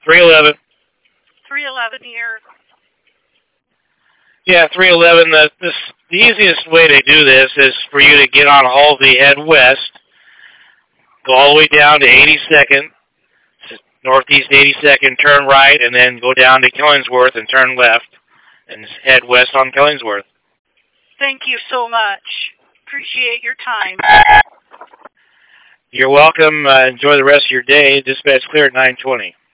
311. 311 here. Yeah, 311. The easiest way to do this is for you to get on Halsey, head west, go all the way down to 82nd, northeast 82nd, turn right, and then go down to Killingsworth and turn left, and head west on Killingsworth. Thank you so much. Appreciate your time. You're welcome. Enjoy the rest of your day. Dispatch clear at 9:20.